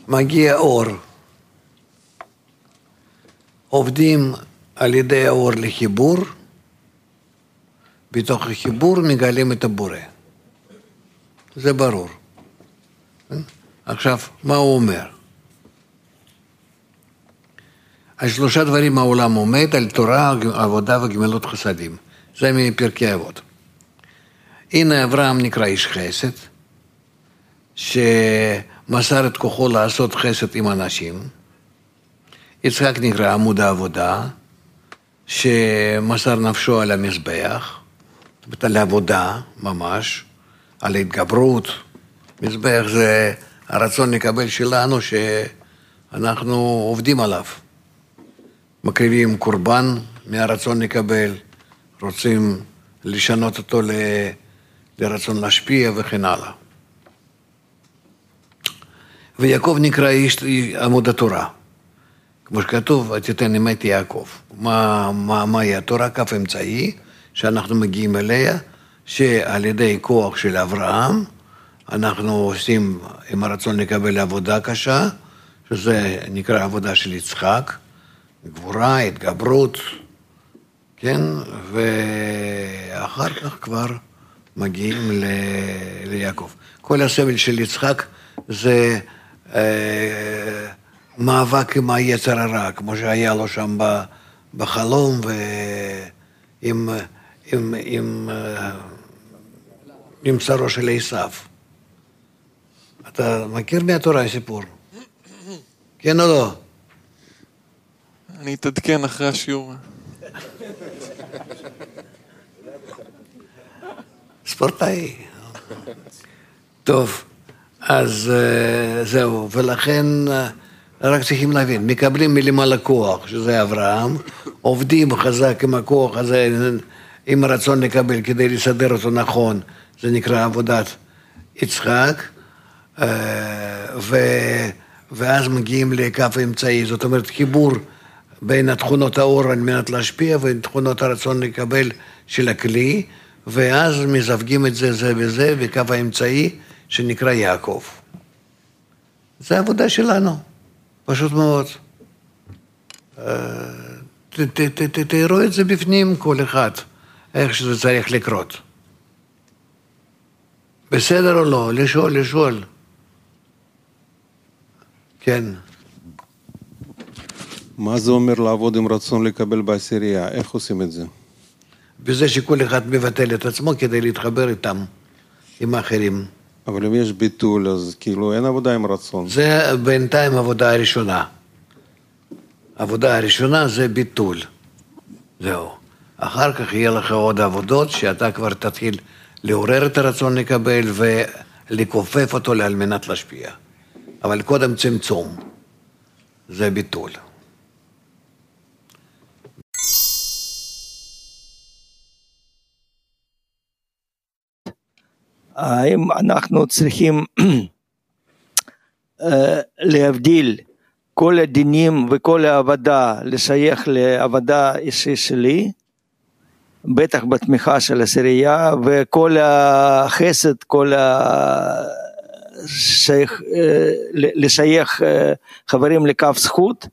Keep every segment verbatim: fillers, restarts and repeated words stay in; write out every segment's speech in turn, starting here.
מגיע אור. עובדים על ידי האור לחיבור, בתוך החיבור מגלים את הבורא. זה ברור. עכשיו, מה הוא אומר? על שלושה דברים העולם עומד, על תורה, עבודה וגמילות חסדים. זה מפרקי אבות. הנה אברהם נקרא איש חסד, שמסר את כוחו לעשות חסד עם אנשים. יצחק נקרא עמוד העבודה, שמסר נפשו על המזבח, זאת אומרת, על העבודה ממש, על ההתגברות. מזבח זה הרצון לקבל שלנו, שאנחנו עובדים עליו. מקריבים קורבן מהרצון לקבל, רוצים לשנות אותו ל... לרצון להשפיע וכן הלאה. ויעקב נקרא איש עמוד התורה. כמו שכתוב, תיתן אמת יעקב. מה, מה, מהי התורה? כף אמצעי, שאנחנו מגיעים אליה, שעל ידי כוח של אברהם, אנחנו עושים עם הרצון לקבל עבודה קשה, שזה נקרא עבודה של יצחק, גבורה, התגברות, כן? ואחר כך כבר מגיעים ל... ליעקב. כל הסבל של יצחק זה אה, מאבק עם היצר הרע, כמו שהיה לו שם בחלום, ועם עם, עם, עם שרו של עשיו. אתה מכיר מהתורה סיפור? כן או לא? אני אתעדכן אחרי השיעור. ספורטאי. טוב, אז זהו, ולכן רק צריכים להבין, מקבלים מלמעלה כוח, שזה אברהם, עובדים חזק עם הכוח הזה, עם הרצון לקבל כדי לסדר אותו נכון, זה נקרא עבודת יצחק, ו... ואז מגיעים לקו האמצעי, זאת אומרת חיבור בין התכונות האור על מנת להשפיע, ותכונות הרצון לקבל של הכלי, ואז מזווגים את זה זה וזה, וקו האמצעי שנקרא יעקב. זה העבודה שלנו, פשוט מאוד. תראו את זה בפנים כל אחד, איך שזה צריך לקרות. בסדר או לא? לשאול, לשאול. כן. מה זה אומר לעבוד עם רצון לקבל בעשירייה? איך עושים את זה? בזה שכל אחד מבטל את עצמו כדי להתחבר איתם, עם האחרים. אבל אם יש ביטול, אז כאילו אין עבודה עם רצון. זה בינתיים עבודה הראשונה. עבודה הראשונה זה ביטול. זהו. אחר כך יהיה לך עוד עבודות שאתה כבר תתחיל לעורר את הרצון לקבל ולכופף אותו על מנת להשפיע. אבל קודם צמצום. זה ביטול. האם אנחנו צריכים להבדיל כל הדינים וכל העבודה לשייך לעבודה אישית שלי, בטח בתמיכה של עשירייה, וכל החסד, כל השייך, לשייך חברים לקו זכות,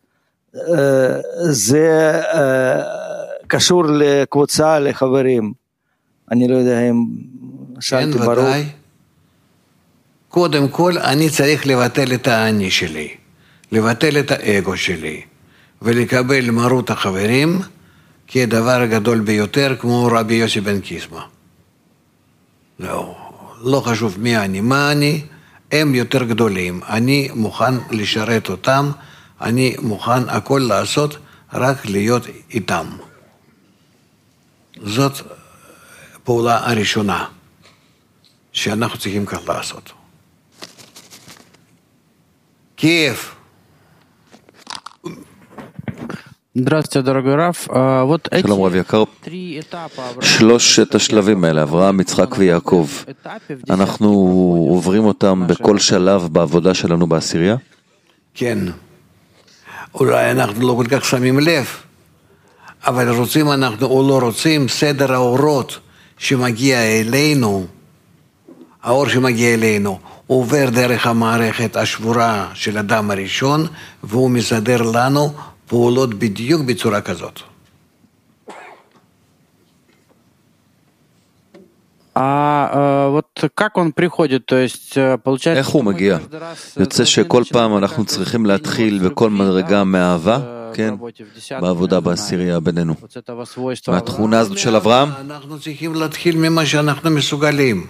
זה קשור לקבוצה, לחברים. אני לא יודע אם שאלתי ברור. כן, ודאי. קודם כל, אני צריך לבטל את האני שלי, לבטל את האגו שלי, ולקבל מרות החברים, כדבר הגדול ביותר, כמו רבי יוסי בן קיסמא. לא, לא חשוב מי אני, מה אני, הם יותר גדולים. אני מוכן לשרת אותם, אני מוכן הכל לעשות, רק להיות איתם. זאת פעולה הראשונה, שאנחנו צריכים כך לעשות. קייב. Здравствуйте, дорогой Раф. Вот эти שלום רב יקר, שלושת השלבים האלה, אברהם, יצחק ויעקב, אנחנו עוברים אותם בכל שלב בעבודה שלנו בעשירייה? כן. אולי אנחנו לא כל כך שמים לב, אבל רוצים אנחנו או לא רוצים, סדר האורות שמגיע אלינו, האור שמגיע אלינו, הוא עובר דרך המערכת השבורה של אדם הראשון, והוא מסדר לנו פעולות בדיוק בצורה כזאת. А вот как он приходит, то есть получается... איך הוא מגיע? יוצא שכל פעם אנחנו צריכים להתחיל בכל מדרגה מאהבה, כן? בעבודה בעשירייה בינינו. מהתכונה הזאת של אברהם? אנחנו צריכים להתחיל ממה שאנחנו מסוגלים.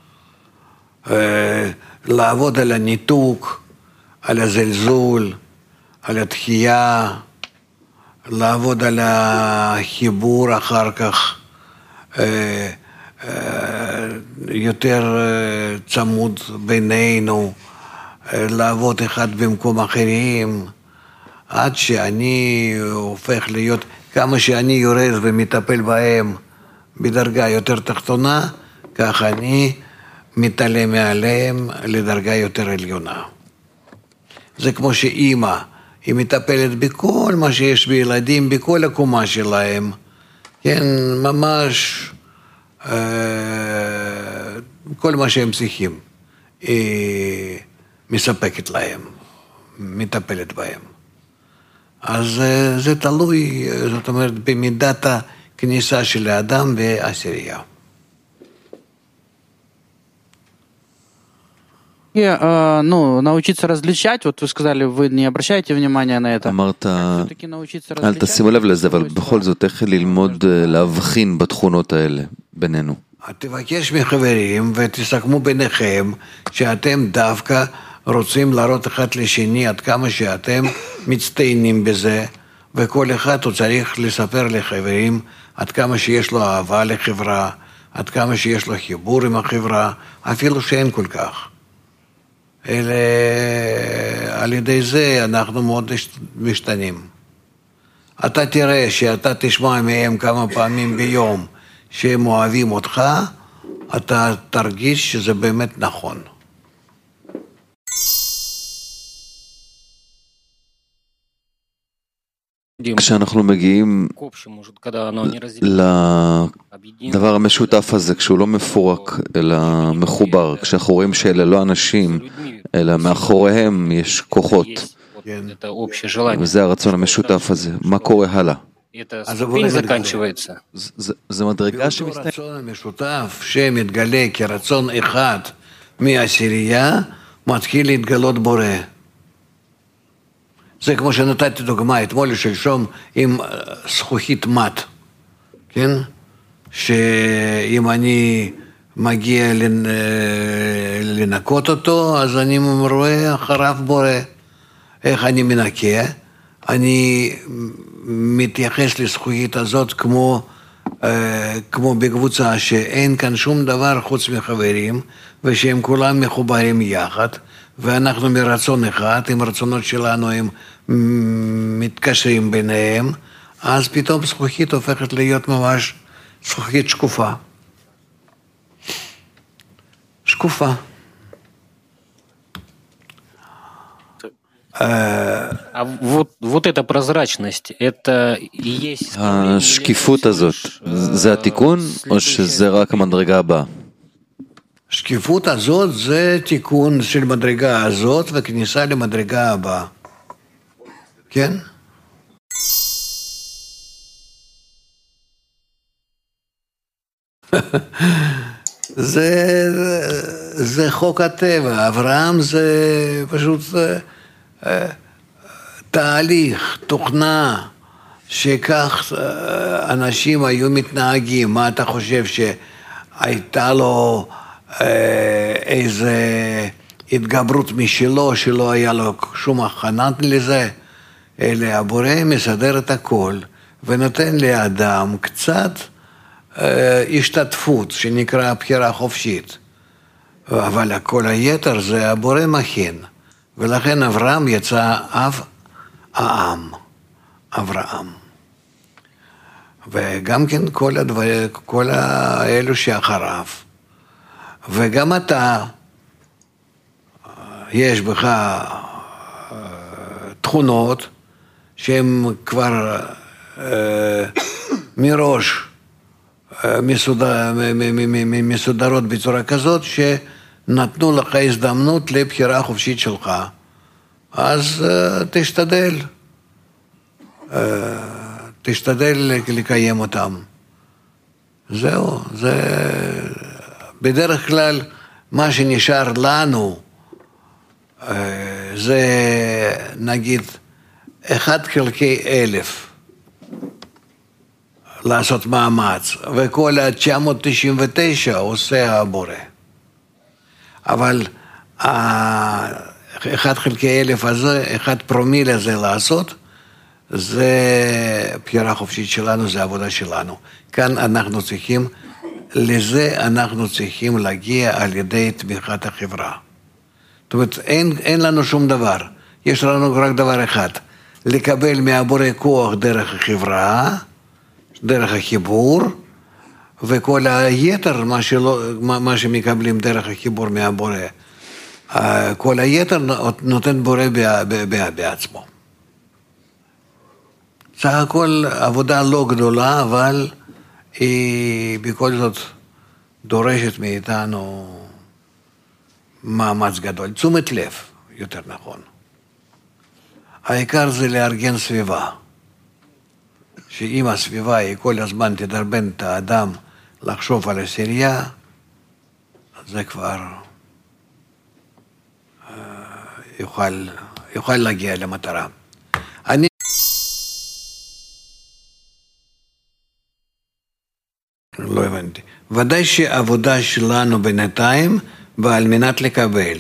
לעבוד על הניתוק, על הזלזול, על התחייה, לעבוד על החיבור אחר כך, יותר צמוד בינינו, לעבוד אחד במקום אחרים, עד שאני הופך להיות, כמה שאני יורד ומטפל בהם בדרגה יותר תחתונה, כך אני מתעלה מעליהם לדרגה יותר עליונה. זה כמו שאימא, היא מטפלת בכל מה שיש בילדים, בכל הקומה שלהם, כן, ממש כל מה שהם צריכים, היא מספקת להם, מטפלת בהם. אז זה תלוי, זאת אומרת, במידת הכניסה של האדם בעשירייה. Ну, научиться различать, вот вы сказали, вы не обращаете внимания на это. אמרת, אל תשימו לב לזה, אבל בכל זאת איך ללמוד להבחין בתכונות האלה בינינו. תבקש מחברים ותסכמו ביניכם שאתם דווקא רוצים להראות אחד לשני עד כמה שאתם מצטיינים בזה, וכל אחד הוא צריך לספר לחברים עד כמה שיש לו אהבה לחברה, עד כמה שיש לו חיבור עם החברה, אפילו שאין כל כך. אלה, על ידי זה אנחנו מאוד משתנים. אתה תראה שאתה תשמע מהם כמה פעמים ביום שהם אוהבים אותך, אתה תרגיש שזה באמת נכון. כשאנחנו מגיעים לדבר המשותף הזה, כשהוא לא מפורק אלא מחובר, כשאנחנו רואים שאלה לא אנשים אלא מאחוריהם יש כוחות, וזה הרצון המשותף הזה, מה קורה הלאה? זה מדרגה שמסתכל. הרצון המשותף שמתגלה כרצון אחד מעשירייה מתחיל להתגלות בורא. זה כמו שנתתי דוגמה אתמול שלשום עם זכוכית מת, כן? שאם אני מגיע לנקות אותו, אז אני רואה אחריו בורא. איך אני מנקה? אני מתייחס לזכוכית הזאת כמו, כמו בקבוצה שאין כאן שום דבר חוץ מחברים, ושהם כולם מחוברים יחד, ואנחנו מרצון אחד, עם רצונות שלנו הם מתקשרים ביניהם, אז פתאום זכוכית הופכת להיות ממש זכוכית שקופה. שקופה. А вот, вот эта прозрачность, это и есть... השקיפות הזאת, זה התיקון או שזה רק המדרגה הבאה? השקיפות הזאת זה תיקון של מדרגה הזאת וכניסה למדרגה הבאה. כן? זה, זה חוק הטבע. אברהם זה פשוט תהליך, תוכנה, שכך אנשים היו מתנהגים. מה אתה חושב, שהייתה לו איזה התגברות משלו, שלא היה לו שום הכנה לזה? אלא הבורא מסדר את הכל ונותן לאדם קצת השתתפות, שנקרא בחירה חופשית. אבל הכל היתר זה הבורא מכין. ולכן אברהם יצא אב העם, אברהם. וגם כן כל, הדבר, כל האלו שאחריו. וגם אתה, יש בך תכונות שהן כבר מראש מסודר, מסודרות בצורה כזאת נתנו לך הזדמנות לבחירה חופשית שלך, אז uh, תשתדל, uh, תשתדל לקיים אותם. זהו, זה בדרך כלל מה שנשאר לנו, uh, זה נגיד אחד חלקי אלף לעשות מאמץ, וכל ה-תשע מאות תשעים ותשע עושה הבורא. אבל אחד חלקי אלף הזה, אחד פרומיל הזה לעשות, זה בחירה חופשית שלנו, זה עבודה שלנו. כאן אנחנו צריכים, לזה אנחנו צריכים להגיע על ידי תמיכת החברה. זאת אומרת, אין, אין לנו שום דבר. יש לנו רק דבר אחד, לקבל מהבורא כוח דרך החברה, דרך החיבור, וכל היתר, מה, שלא, מה, מה שמקבלים דרך החיבור מהבורא, כל היתר נותן בורא בעצמו. סך הכל עבודה לא גדולה, אבל היא בכל זאת דורשת מאיתנו מאמץ גדול, תשומת לב, יותר נכון. העיקר זה לארגן סביבה, שאם הסביבה היא כל הזמן תדרבן את האדם לחשוב על עשירייה, זה כבר יוכל, יוכל להגיע למטרה. אני לא הבנתי. ודאי שהעבודה שלנו בינתיים ועל מנת לקבל.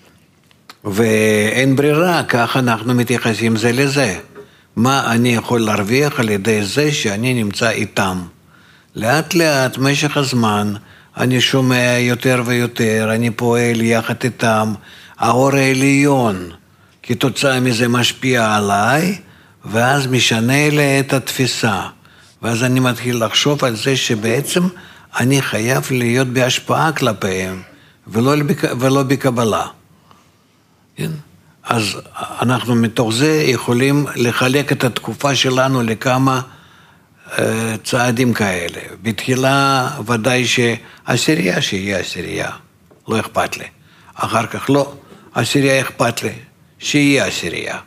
ואין ברירה, כך אנחנו מתייחסים זה לזה. מה אני יכול להרוויח על ידי זה שאני נמצא איתם. לאט לאט, משך הזמן, אני שומע יותר ויותר, אני פועל יחד איתם, האור העליון, כתוצאה מזה משפיע עליי, ואז משנה לי את התפיסה. ואז אני מתחיל לחשוב על זה שבעצם אני חייב להיות בהשפעה כלפיהם, ולא, ולא בקבלה. כן? אז אנחנו מתוך זה יכולים לחלק את התקופה שלנו לכמה uh, צעדים כאלה. בתחילה ודאי שעשירייה שיהיה עשירייה, לא אכפת לי. אחר כך לא, עשירייה אכפת לי, שיהיה עשירייה.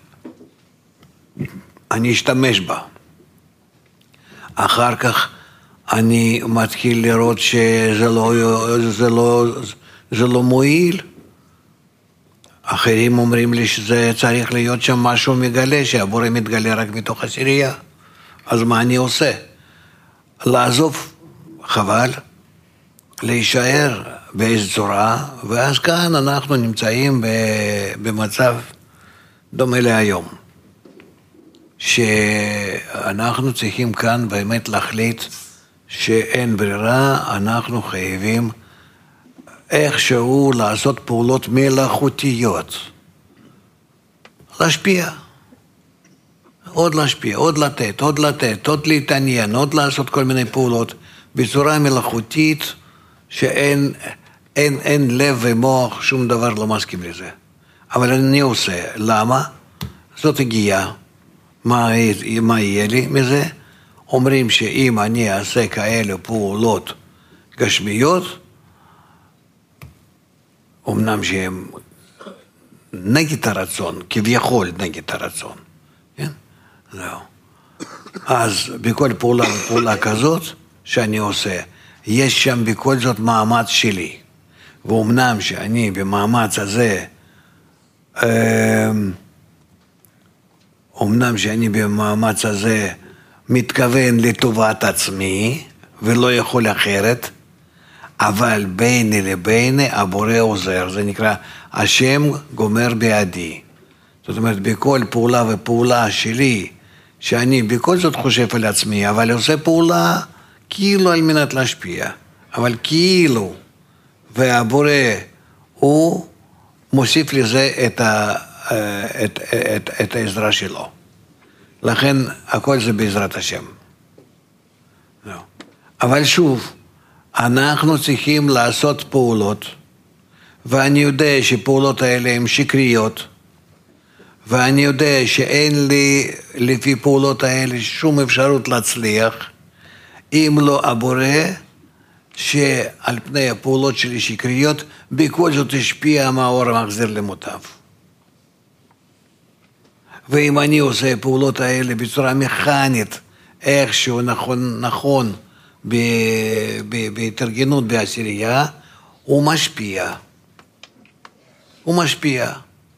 אני אשתמש בה. אחר כך אני מתחיל לראות שזה לא, זה לא, זה לא מועיל. אחרים אומרים לי שזה צריך להיות שם משהו מגלה, שהבורא מתגלה רק מתוך עשירייה. אז מה אני עושה? לעזוב, חבל, להישאר באיזו צורה, ואז כאן אנחנו נמצאים במצב דומה להיום. שאנחנו צריכים כאן באמת להחליט שאין ברירה, אנחנו חייבים איכשהו לעשות פעולות מלאכותיות. להשפיע. עוד להשפיע, עוד לתת, עוד לתת, עוד להתעניין, עוד לעשות כל מיני פעולות בצורה מלאכותית שאין אין, אין לב ומוח, שום דבר לא מסכים לזה. אבל אני עושה. למה? זאת הגיעה. מה, מה יהיה לי מזה? אומרים שאם אני אעשה כאלה פעולות גשמיות, אמנם שהם נגד הרצון, כביכול נגד הרצון, כן? זהו. אז בכל פעולה ופעולה כזאת שאני עושה, יש שם בכל זאת מאמץ שלי. ואומנם שאני במאמץ הזה, אמנם שאני במאמץ הזה מתכוון לטובת עצמי, ולא יכול אחרת, אבל ביני לביני הבורא עוזר, זה נקרא השם גומר בידי. זאת אומרת, בכל פעולה ופעולה שלי, שאני בכל זאת חושב על עצמי, אבל עושה פעולה כאילו על מנת להשפיע, אבל כאילו, והבורא הוא מוסיף לזה את, ה, את, את, את העזרה שלו. לכן הכל זה בעזרת השם. אבל שוב, אנחנו צריכים לעשות פעולות, ואני יודע שפעולות האלה הן שקריות, ואני יודע שאין לי לפי פעולות האלה שום אפשרות להצליח, אם לא הבורא שעל פני הפעולות שלי שקריות, בכל זאת השפיע מהאור המחזיר למוטב. ואם אני עושה פעולות האלה בצורה מכנית, איכשהו נכון, נכון בהתארגנות בעשירייה, הוא משפיע. הוא משפיע.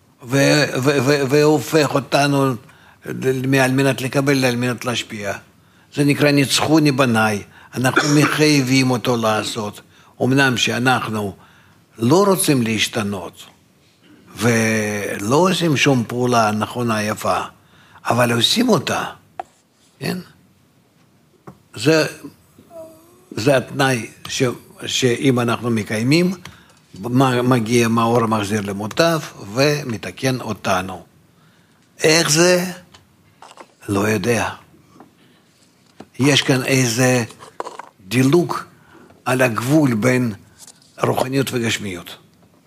והופך אותנו על מנת לקבל, על מנת להשפיע. זה נקרא ניצחוני בניי. אנחנו מחייבים אותו לעשות. אמנם שאנחנו לא רוצים להשתנות, ולא עושים שום פעולה נכונה יפה, אבל עושים אותה. כן? זה, זה התנאי ש, שאם אנחנו מקיימים, מגיע מאור מחזיר למוטב ומתקן אותנו. איך זה? לא יודע. יש כאן איזה דילוג על הגבול בין רוחניות וגשמיות.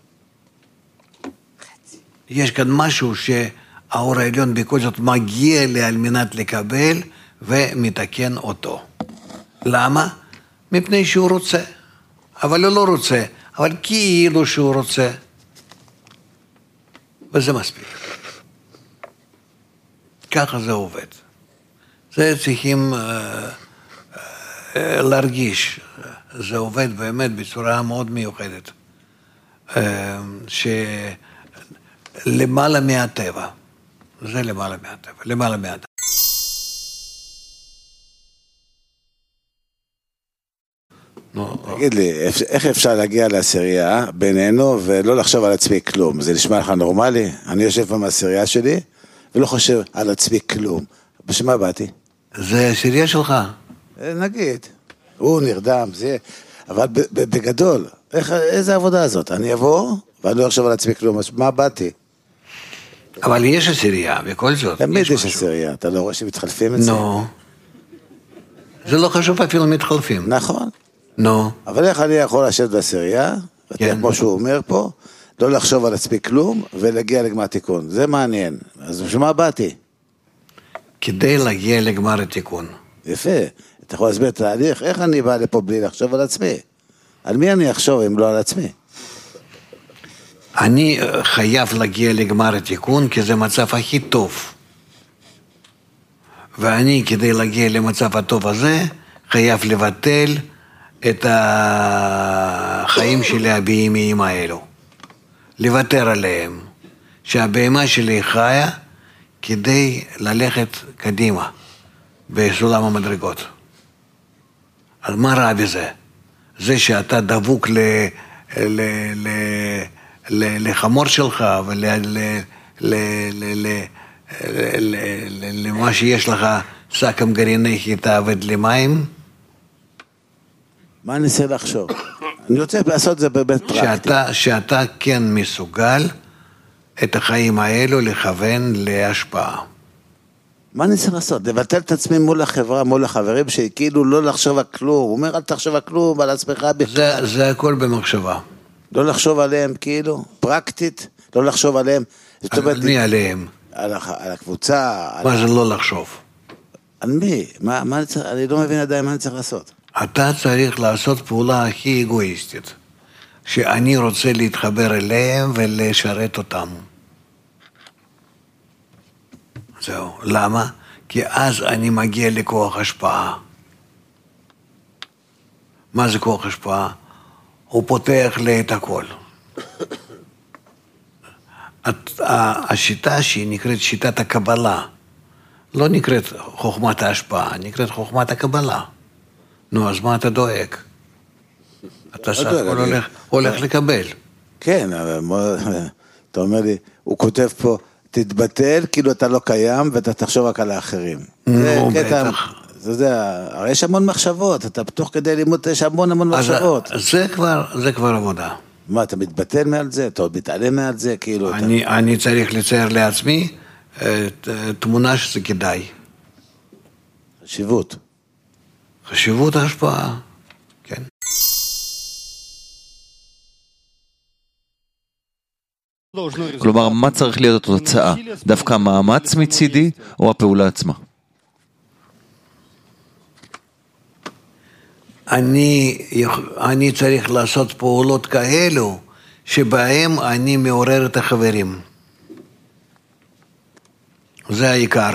יש כאן משהו שהאור העליון בכל זאת מגיע לי על מנת לקבל ומתקן אותו. למה? מפני שהוא רוצה. אבל הוא לא רוצה. אבל כאילו שהוא רוצה. וזה מספיק. ככה זה עובד. זה צריכים uh, uh, להרגיש. זה עובד באמת בצורה מאוד מיוחדת. Uh, שלמעלה מהטבע. זה למעלה מהטבע. למעלה מהטבע. תגיד לי, איך אפשר להגיע לעשירייה בינינו ולא לחשוב על עצמי כלום? זה נשמע לך נורמלי? אני יושב במעשירייה שלי ולא חושב על עצמי כלום. בשביל מה באתי? זה עשירייה שלך. נגיד, הוא נרדם, זה... אבל בגדול, איך, איזה עבודה הזאת? אני אבוא ואני לא חושב על עצמי כלום, מה באתי? אבל יש עשירייה, בכל זאת. תמיד יש עשירייה, אתה לא רואה שמתחלפים את זה? לא. זה לא חשוב אפילו מתחלפים. נכון. נו. אבל איך אני יכול לשבת בעשירייה, כמו שהוא אומר פה, לא לחשוב על עצמי כלום, ולהגיע לגמר תיקון. זה מעניין. אז בשביל מה באתי? כדי להגיע לגמר התיקון. יפה. אתה יכול להסביר את התהליך, איך אני בא לפה בלי לחשוב על עצמי? על מי אני אחשוב אם לא על עצמי? אני חייב להגיע לגמר התיקון, כי זה מצב הכי טוב. ואני, כדי להגיע למצב הטוב הזה, חייב לבטל את החיים שלי הבהמיים האלו. לוותר עליהם. שהבהמה שלי חיה כדי ללכת קדימה בסולם המדרגות. אז מה רע בזה? זה שאתה דבוק ל, ל, ל, ל, לחמור שלך ולמה שיש לך שק עם גרעיני חיטה ודלימים. מה אני רוצה לחשוב? אני רוצה לעשות את זה בבית פרקטי. שאתה, שאתה כן מסוגל את החיים האלו לכוון להשפעה. מה אני צריך לעשות? לבטל את עצמי מול החברה, מול החברים שכאילו לא לחשוב על כלום. הוא אומר, אל תחשוב על כלום, על עצמך בכלל. זה, זה הכל במחשבה. לא לחשוב עליהם כאילו, פרקטית, לא לחשוב עליהם. על מי עליהם? על, על הקבוצה. מה על... זה לא לחשוב? על מי? מה, מה אני, צריך, אני לא מבין עדיין מה אני צריך לעשות. אתה צריך לעשות פעולה הכי אגואיסטית. שאני רוצה להתחבר אליהם ולשרת אותם. זהו. למה? כי אז אני מגיע לכוח השפעה. מה זה כוח השפעה? הוא פותח לי את הכל. השיטה שהיא נקראת שיטת הקבלה, לא נקראת חוכמת ההשפעה, נקראת חוכמת הקבלה. נו, אז מה אתה דואג? אתה סך הכל הולך, הולך לקבל. כן, אבל אתה אומר לי, הוא כותב פה, תתבטל כאילו אתה לא קיים ואתה תחשוב רק על האחרים. נו, בטח. זה יודע, הרי יש המון מחשבות, אתה תוך כדי לימוד יש המון המון מחשבות. זה כבר, זה כבר עבודה. מה, אתה מתבטל מעל זה? אתה עוד מתעלם מעל זה? כאילו אני, אתה... אני צריך לצייר לעצמי תמונה שזה כדאי. חשיבות. חשיבות ההשפעה, כן. כלומר, מה צריך להיות התוצאה? דווקא המאמץ מצידי או הפעולה עצמה? אני, אני צריך לעשות פעולות כאלו שבהם אני מעורר את החברים. זה העיקר.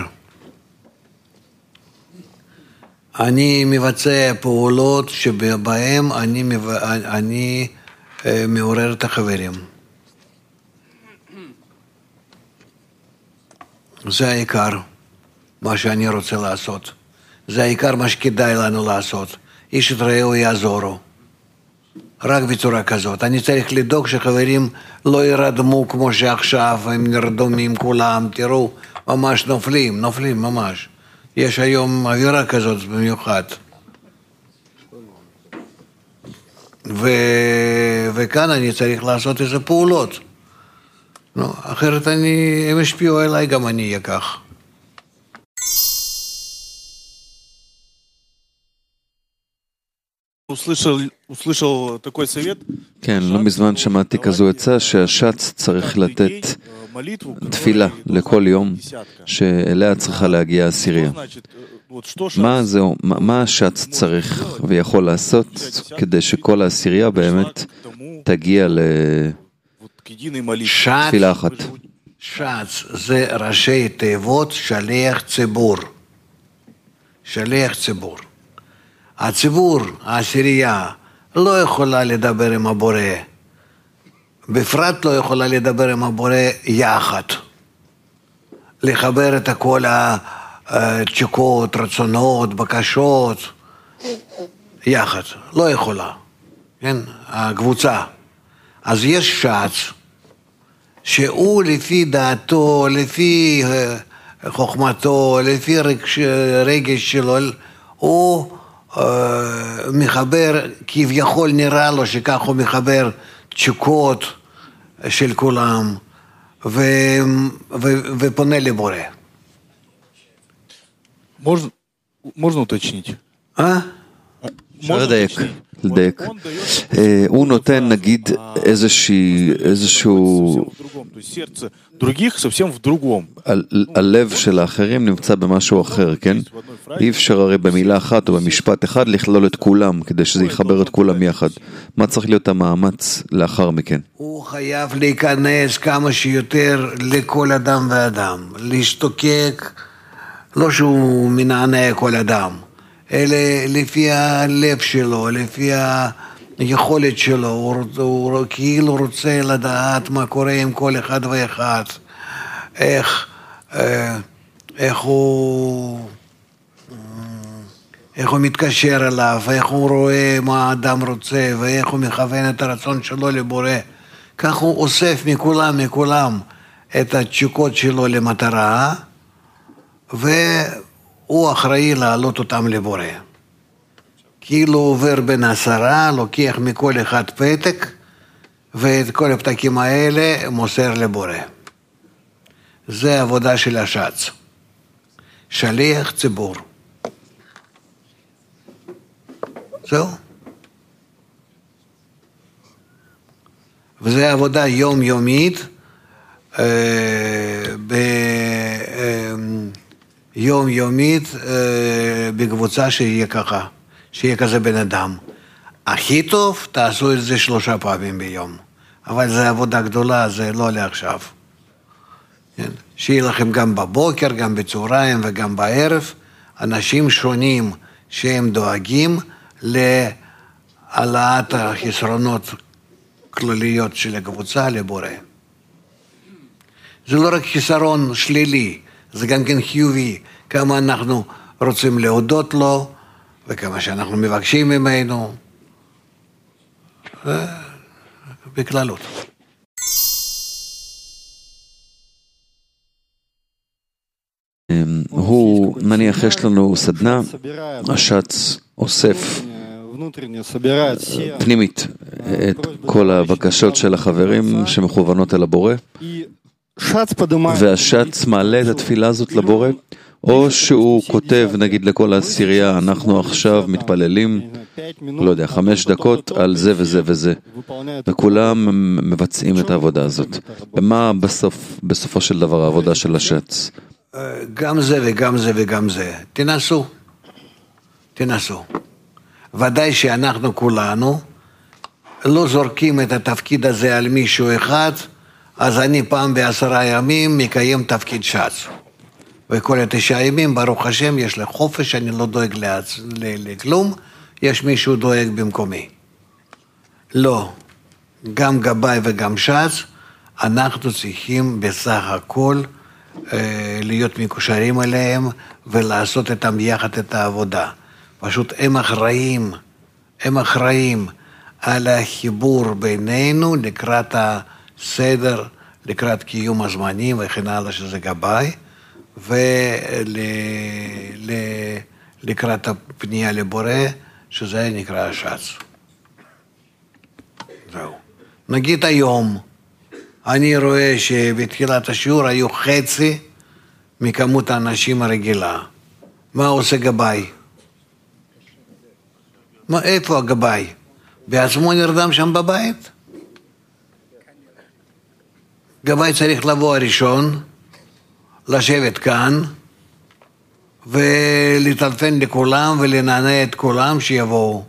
אני מבצע פעולות שבהם אני, אני מעורר את החברים. זה העיקר מה שאני רוצה לעשות. זה העיקר מה שכדאי לנו לעשות. איש את רעהו יעזורו. רק בצורה כזאת. אני צריך לדאוג שחברים לא ירדמו כמו שעכשיו, הם נרדומים כולם, תראו, ממש נופלים, נופלים ממש. יש היום אווירה כזאת במיוחד. ו... וכאן אני צריך לעשות איזה פעולות. לא, אחרת אני, הם השפיעו אליי, גם אני אהיה כך. כן, לא מזמן שמעתי כזו עצה שהשץ צריך לתת תפילה לכל יום שאליה צריכה להגיע הסירייה. מה זהו, מה השץ צריך ויכול לעשות כדי שכל הסירייה באמת תגיע לתפילה אחת? שץ זה ראשי תיבות שליח ציבור. שליח ציבור. הציבור, העשירייה, לא יכולה לדבר עם הבורא. בפרט לא יכולה לדבר עם הבורא יחד. לחבר את כל התשוקות, רצונות, בקשות, יחד. לא יכולה. כן? הקבוצה. אז יש שץ, שהוא לפי דעתו, לפי חוכמתו, לפי רגש שלו, הוא מחבר, כביכול נראה לו שכך הוא מחבר תשוקות של כולם, ו, ו, ופונה לבורא. Можно, можно уточнить? אה? אפשר לדייק, לדייק. הוא נותן נגיד איזשהו... הלב של האחרים נמצא במשהו אחר, כן? אי אפשר הרי במילה אחת או במשפט אחד לכלול את כולם, כדי שזה יחבר את כולם יחד. מה צריך להיות המאמץ לאחר מכן? הוא חייב להיכנס כמה שיותר לכל אדם ואדם, להשתוקק, לא שהוא מנענע כל אדם, אלא לפי הלב שלו, לפי היכולת שלו, הוא, הוא כאילו רוצה לדעת מה קורה עם כל אחד ואחד, איך, איך הוא, איך הוא מתקשר אליו, איך הוא רואה מה האדם רוצה, ואיך הוא מכוון את הרצון שלו לבורא. כך הוא אוסף מכולם, מכולם, את התשוקות שלו למטרה, והוא אחראי להעלות אותם לבורא. כאילו עובר בין עשרה, לוקח מכל אחד פתק, ואת כל הפתקים האלה מוסר לבורא. זה העבודה של השץ. שליח ציבור. זהו. וזו עבודה יומיומית, ביומיומית בקבוצה שיהיה ככה, שיהיה כזה בן אדם. הכי טוב, תעשו את זה שלושה פעמים ביום. אבל זו עבודה גדולה, זה לא לעכשיו. שיהיה לכם גם בבוקר, גם בצהריים וגם בערב, אנשים שונים שהם דואגים להעלאת החסרונות כלליות של הקבוצה לבורא. זה לא רק חיסרון שלילי, זה גם כן חיובי, כמה אנחנו רוצים להודות לו, וכמה שאנחנו מבקשים ממנו, בכללות. הוא, נניח, יש לנו סדנה, השץ אוסף פנימית את כל הבקשות של החברים שמכוונות אל הבורא, והשץ מעלה את התפילה הזאת לבורא, או שהוא כותב נגיד לכל העשירייה, אנחנו עכשיו מתפללים, לא יודע, חמש דקות על זה וזה וזה, וכולם מבצעים את העבודה הזאת. ומה בסוף, בסופו של דבר העבודה של השץ? גם זה וגם זה וגם זה. תנסו, תנסו. ודאי שאנחנו כולנו לא זורקים את התפקיד הזה על מישהו אחד, אז אני פעם בעשרה ימים מקיים תפקיד ש"ץ. וכל התשעה ימים, ברוך השם, יש לי חופש, אני לא דואג לעצ... לכלום, יש מישהו דואג במקומי. לא, גם גבאי וגם ש"ץ, אנחנו צריכים בסך הכל אה, להיות מקושרים אליהם ולעשות איתם יחד את העבודה. פשוט הם אחראים, הם אחראים על החיבור בינינו לקראת הסדר, לקראת קיום הזמנים וכן הלאה שזה גבאי, ולקראת הפנייה לבורא, שזה נקרא הש"ץ. זהו. נגיד היום, אני רואה שבתחילת השיעור היו חצי מכמות האנשים הרגילה. מה עושה גבאי? מה, איפה הגבאי? בעצמו נרדם שם בבית? גבאי צריך לבוא הראשון, לשבת כאן, ולטלפן לכולם ולנענע את כולם שיבואו.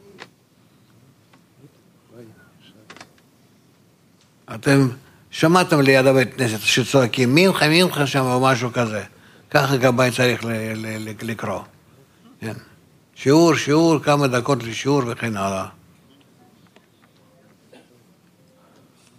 אתם שמעתם ליד הבית כנסת שצועקים מינכה, מינכה שם או משהו כזה. ככה גבאי צריך לקרוא. שיעור, שיעור, כמה דקות לשיעור וכן הלאה.